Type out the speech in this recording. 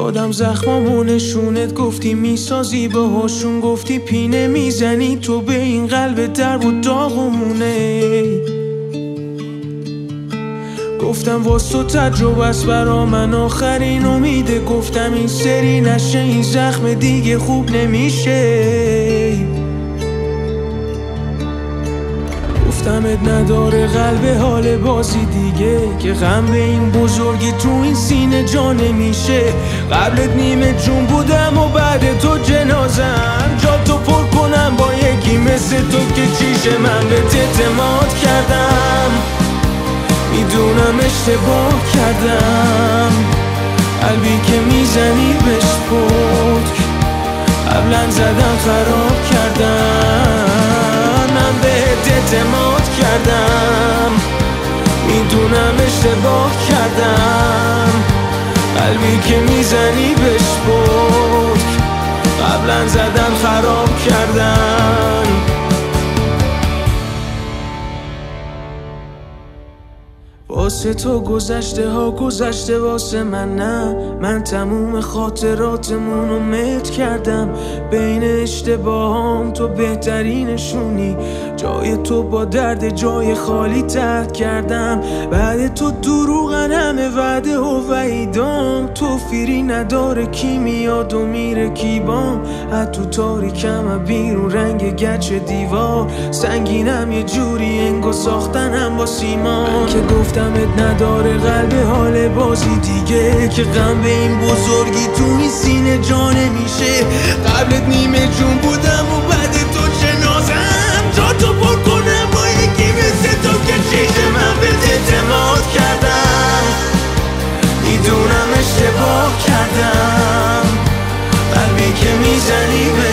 دادم زخمامو نشونت، گفتی میسازی باهاشون، گفتی پینه میزنی تو به این قلب درب و داغمونه. گفتم واس تو تجربه است برا من آخرین امیده، گفتم این سری نشه این زخم دیگه خوب نمیشه. گفتمت نداره قلب حال بازی دیگه، که غم به این بزرگی تو این سینه جا نمیشه. قبلت نیمه جون بودم و بعد تو جنازم، جا تو پر کنم با یکی مثل تو که چیشه. من به اعتماد کردم میدونم اشتباه کردم، قلبی که میزنی بهش پتک قبلا زدم خراب کردم. من بهت اعتماد کردم میدونم اشتباه کردم، قلبی که میزنی بهش پتک قبلا زدم خراب کردم. واسه تو گذشته ها گذشته واسه من نه، من تموم خاطراتمونو مت کردم. بین اشتباهام تو بهترینشونی، جای تو با درد جای خالی تحت کردم. بعد تو دروغن همه وعده و وعیدام، تو فیری نداره کی میاد و میره کی بام. حتی تاریکم بیرون رنگ گچ دیوار، سنگینم یه جوری انگو ساختنم با سیمان. که گفتمت نداره قلب حال بازی دیگه، که غم به این بزرگی تو این سینه جا نمیشه. قبلت نیمه جون بودم و بعد تو جنازم، جا تو پر کنم با یکی مثل تو که چیشه. من به اعتماد کردم میدونم اشتباه کردم، قلبی که میزنی